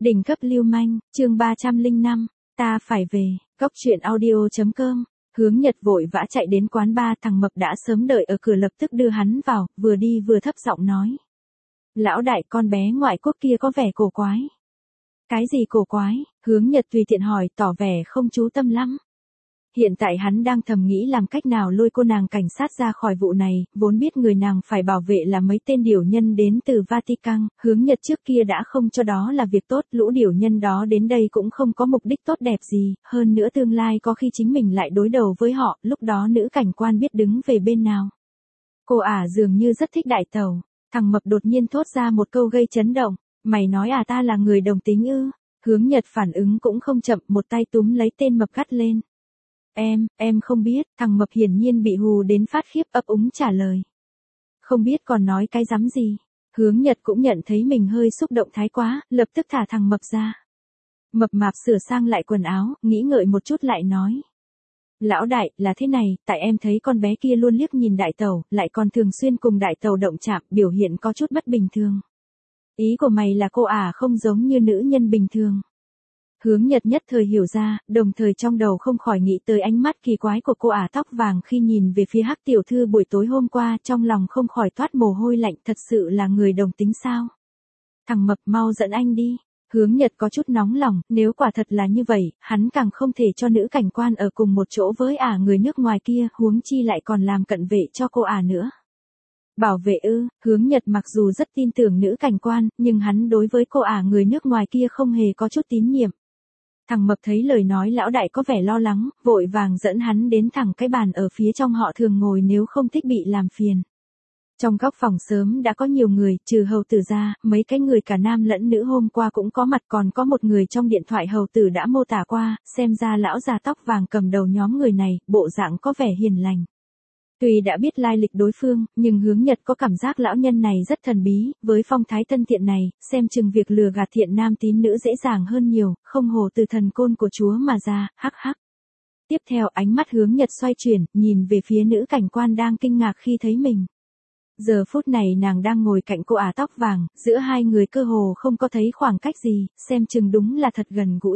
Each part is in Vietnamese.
Đỉnh cấp lưu manh, chương 305, ta phải về, góc truyện audio.com. Hướng Nhật vội vã chạy đến quán bar, thằng Mập đã sớm đợi ở cửa lập tức đưa hắn vào, vừa đi vừa thấp giọng nói. Lão đại, con bé ngoại quốc kia có vẻ cổ quái. Cái gì cổ quái? Hướng Nhật tùy tiện hỏi, tỏ vẻ không chú tâm lắm. Hiện tại hắn đang thầm nghĩ làm cách nào lôi cô nàng cảnh sát ra khỏi vụ này, vốn biết người nàng phải bảo vệ là mấy tên điểu nhân đến từ Vatican, Hướng Nhật trước kia đã không cho đó là việc tốt, lũ điểu nhân đó đến đây cũng không có mục đích tốt đẹp gì, hơn nữa tương lai có khi chính mình lại đối đầu với họ, lúc đó nữ cảnh quan biết đứng về bên nào. Cô dường như rất thích đại tẩu, thằng Mập đột nhiên thốt ra một câu gây chấn động, mày nói ta là người đồng tính ư? Hướng Nhật phản ứng cũng không chậm, một tay túm lấy tên Mập gắt lên. Em không biết, thằng Mập hiển nhiên bị hù đến phát khiếp, ấp úng trả lời. Không biết còn nói cái rắm gì. Hướng Nhật cũng nhận thấy mình hơi xúc động thái quá, lập tức thả thằng Mập ra. Mập mạp sửa sang lại quần áo, nghĩ ngợi một chút lại nói. Lão đại, là thế này, tại em thấy con bé kia luôn liếc nhìn đại tẩu, lại còn thường xuyên cùng đại tẩu động chạm, biểu hiện có chút bất bình thường. Ý của mày là cô không giống như nữ nhân bình thường. Hướng Nhật nhất thời hiểu ra, đồng thời trong đầu không khỏi nghĩ tới ánh mắt kỳ quái của cô tóc vàng khi nhìn về phía Hắc tiểu thư buổi tối hôm qua, trong lòng không khỏi toát mồ hôi lạnh, thật sự là người đồng tính sao? Thằng Mập, mau dẫn anh đi. Hướng Nhật có chút nóng lòng, nếu quả thật là như vậy, hắn càng không thể cho nữ cảnh quan ở cùng một chỗ với người nước ngoài kia, huống chi lại còn làm cận vệ cho cô nữa. Bảo vệ ư? Hướng Nhật mặc dù rất tin tưởng nữ cảnh quan, nhưng hắn đối với cô người nước ngoài kia không hề có chút tín nhiệm. Thằng Mập thấy lời nói lão đại có vẻ lo lắng, vội vàng dẫn hắn đến thẳng cái bàn ở phía trong họ thường ngồi nếu không thích bị làm phiền. Trong góc phòng sớm đã có nhiều người, trừ hầu tử ra, mấy cái người cả nam lẫn nữ hôm qua cũng có mặt, còn có một người trong điện thoại hầu tử đã mô tả qua, xem ra lão già tóc vàng cầm đầu nhóm người này, bộ dạng có vẻ hiền lành. Tuy đã biết lai lịch đối phương, nhưng Hướng Nhật có cảm giác lão nhân này rất thần bí, với phong thái thân thiện này, xem chừng việc lừa gạt thiện nam tín nữ dễ dàng hơn nhiều, không hồ từ thần côn của Chúa mà ra, hắc hắc. Tiếp theo ánh mắt Hướng Nhật xoay chuyển, nhìn về phía nữ cảnh quan đang kinh ngạc khi thấy mình. Giờ phút này nàng đang ngồi cạnh cô tóc vàng, giữa hai người cơ hồ không có thấy khoảng cách gì, xem chừng đúng là thật gần gũi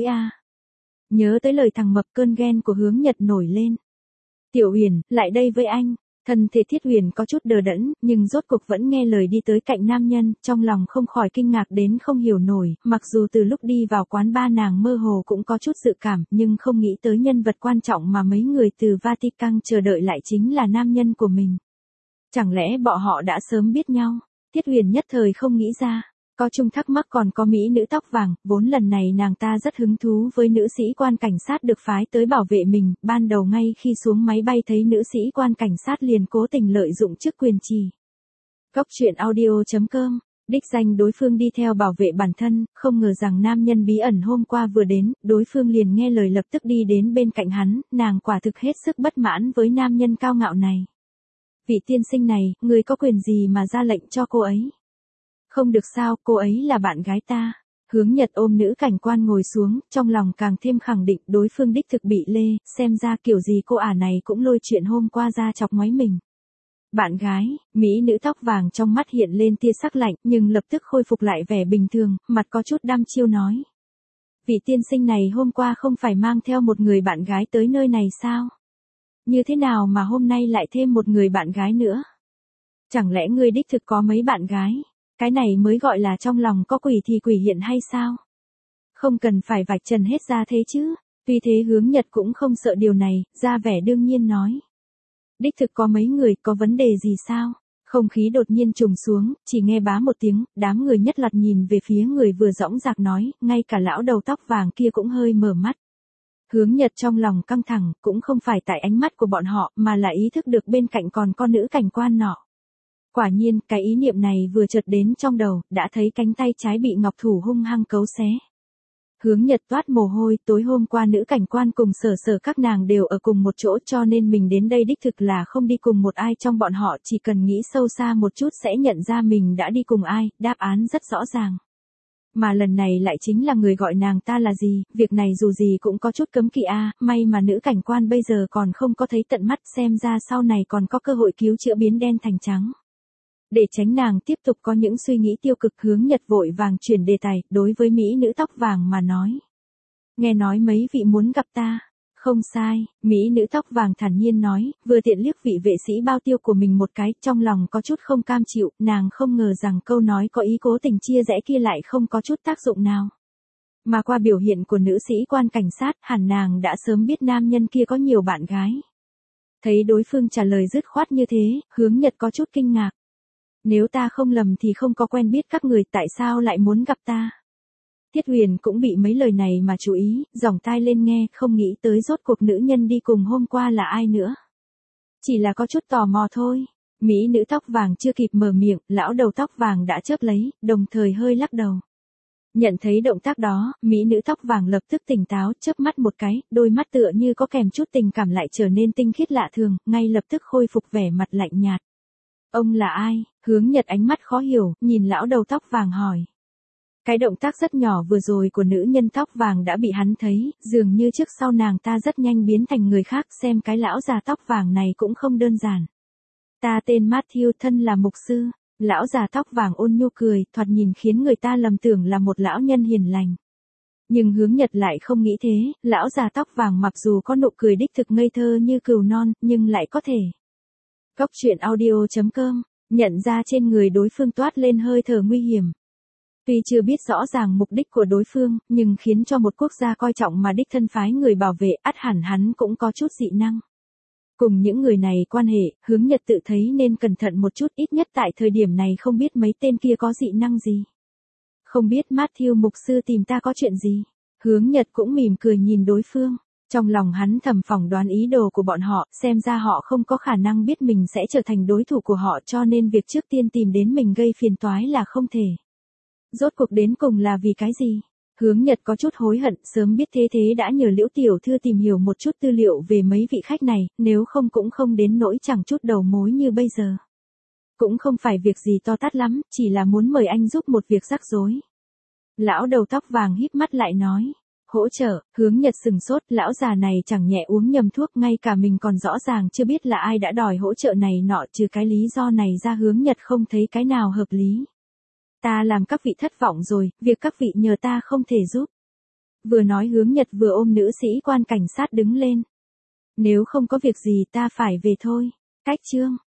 Nhớ tới lời thằng Mập, cơn ghen của Hướng Nhật nổi lên. Tiểu Huyền, lại đây với anh. Thân thể Thiết Huyền có chút đờ đẫn, nhưng rốt cuộc vẫn nghe lời đi tới cạnh nam nhân, trong lòng không khỏi kinh ngạc đến không hiểu nổi, mặc dù từ lúc đi vào quán bar nàng mơ hồ cũng có chút dự cảm, nhưng không nghĩ tới nhân vật quan trọng mà mấy người từ Vatican chờ đợi lại chính là nam nhân của mình. Chẳng lẽ bọn họ đã sớm biết nhau? Thiết Huyền nhất thời không nghĩ ra. Có chung thắc mắc còn có mỹ nữ tóc vàng, vốn lần này nàng ta rất hứng thú với nữ sĩ quan cảnh sát được phái tới bảo vệ mình, ban đầu ngay khi xuống máy bay thấy nữ sĩ quan cảnh sát liền cố tình lợi dụng chức quyền trì. Góc truyện audio.com, đích danh đối phương đi theo bảo vệ bản thân, không ngờ rằng nam nhân bí ẩn hôm qua vừa đến, đối phương liền nghe lời lập tức đi đến bên cạnh hắn, nàng quả thực hết sức bất mãn với nam nhân cao ngạo này. Vị tiên sinh này, người có quyền gì mà ra lệnh cho cô ấy? Không được sao, cô ấy là bạn gái ta. Hướng Nhật ôm nữ cảnh quan ngồi xuống, trong lòng càng thêm khẳng định đối phương đích thực bị lê, xem ra kiểu gì cô này cũng lôi chuyện hôm qua ra chọc ngoáy mình. Bạn gái, mỹ nữ tóc vàng trong mắt hiện lên tia sắc lạnh, nhưng lập tức khôi phục lại vẻ bình thường, mặt có chút đăm chiêu nói. Vị tiên sinh này hôm qua không phải mang theo một người bạn gái tới nơi này sao? Như thế nào mà hôm nay lại thêm một người bạn gái nữa? Chẳng lẽ ngươi đích thực có mấy bạn gái? Cái này mới gọi là trong lòng có quỷ thì quỷ hiện hay sao? Không cần phải vạch trần hết ra thế chứ. Tuy thế Hướng Nhật cũng không sợ điều này, ra vẻ đương nhiên nói. Đích thực có mấy người, có vấn đề gì sao? Không khí đột nhiên trùng xuống, chỉ nghe bá một tiếng, đám người nhất loạt nhìn về phía người vừa dõng dạc nói, ngay cả lão đầu tóc vàng kia cũng hơi mở mắt. Hướng Nhật trong lòng căng thẳng, cũng không phải tại ánh mắt của bọn họ, mà là ý thức được bên cạnh còn có nữ cảnh quan nọ. Quả nhiên, cái ý niệm này vừa chợt đến trong đầu, đã thấy cánh tay trái bị ngọc thủ hung hăng cấu xé. Hướng Nhật toát mồ hôi, tối hôm qua nữ cảnh quan cùng sở các nàng đều ở cùng một chỗ cho nên mình đến đây đích thực là không đi cùng một ai trong bọn họ, chỉ cần nghĩ sâu xa một chút sẽ nhận ra mình đã đi cùng ai, đáp án rất rõ ràng. Mà lần này lại chính là người gọi nàng ta là gì, việc này dù gì cũng có chút cấm kỵ may mà nữ cảnh quan bây giờ còn không có thấy tận mắt, xem ra sau này còn có cơ hội cứu chữa biến đen thành trắng. Để tránh nàng tiếp tục có những suy nghĩ tiêu cực, Hướng Nhật vội vàng chuyển đề tài, đối với mỹ nữ tóc vàng mà nói. Nghe nói mấy vị muốn gặp ta. Không sai, mỹ nữ tóc vàng thản nhiên nói, vừa tiện liếc vị vệ sĩ bao tiêu của mình một cái, trong lòng có chút không cam chịu, nàng không ngờ rằng câu nói có ý cố tình chia rẽ kia lại không có chút tác dụng nào. Mà qua biểu hiện của nữ sĩ quan cảnh sát, hẳn nàng đã sớm biết nam nhân kia có nhiều bạn gái. Thấy đối phương trả lời dứt khoát như thế, Hướng Nhật có chút kinh ngạc. Nếu ta không lầm thì không có quen biết các người, tại sao lại muốn gặp ta? Tiết Huyền cũng bị mấy lời này mà chú ý, dòng tai lên nghe, không nghĩ tới rốt cuộc nữ nhân đi cùng hôm qua là ai nữa. Chỉ là có chút tò mò thôi. Mỹ nữ tóc vàng chưa kịp mở miệng, lão đầu tóc vàng đã chớp lấy, đồng thời hơi lắc đầu. Nhận thấy động tác đó, mỹ nữ tóc vàng lập tức tỉnh táo, chớp mắt một cái, đôi mắt tựa như có kèm chút tình cảm lại trở nên tinh khiết lạ thường, ngay lập tức khôi phục vẻ mặt lạnh nhạt. Ông là ai? Hướng Nhật ánh mắt khó hiểu, nhìn lão đầu tóc vàng hỏi. Cái động tác rất nhỏ vừa rồi của nữ nhân tóc vàng đã bị hắn thấy, dường như trước sau nàng ta rất nhanh biến thành người khác, xem cái lão già tóc vàng này cũng không đơn giản. Ta tên Matthew, thân là mục sư. Lão già tóc vàng ôn nhu cười, thoạt nhìn khiến người ta lầm tưởng là một lão nhân hiền lành. Nhưng Hướng Nhật lại không nghĩ thế, lão già tóc vàng mặc dù có nụ cười đích thực ngây thơ như cừu non, nhưng lại có thể. Cốc truyện audio.com, nhận ra trên người đối phương toát lên hơi thở nguy hiểm. Tuy chưa biết rõ ràng mục đích của đối phương, nhưng khiến cho một quốc gia coi trọng mà đích thân phái người bảo vệ, ắt hẳn hắn cũng có chút dị năng. Cùng những người này quan hệ, Hướng Nhật tự thấy nên cẩn thận một chút, ít nhất tại thời điểm này không biết mấy tên kia có dị năng gì. Không biết Matthew mục sư tìm ta có chuyện gì. Hướng Nhật cũng mỉm cười nhìn đối phương. Trong lòng hắn thầm phỏng đoán ý đồ của bọn họ, xem ra họ không có khả năng biết mình sẽ trở thành đối thủ của họ, cho nên việc trước tiên tìm đến mình gây phiền toái là không thể. Rốt cuộc đến cùng là vì cái gì? Hướng Nhật có chút hối hận, sớm biết thế đã nhờ Liễu tiểu thư tìm hiểu một chút tư liệu về mấy vị khách này, nếu không cũng không đến nỗi chẳng chút đầu mối như bây giờ. Cũng không phải việc gì to tát lắm, chỉ là muốn mời anh giúp một việc rắc rối. Lão đầu tóc vàng híp mắt lại nói. Hỗ trợ, Hướng Nhật sừng sốt, lão già này chẳng nhẹ uống nhầm thuốc, ngay cả mình còn rõ ràng chưa biết là ai đã đòi hỗ trợ này nọ, trừ cái lý do này ra Hướng Nhật không thấy cái nào hợp lý. Ta làm các vị thất vọng rồi, việc các vị nhờ ta không thể giúp. Vừa nói Hướng Nhật vừa ôm nữ sĩ quan cảnh sát đứng lên. Nếu không có việc gì ta phải về thôi. Cách chương.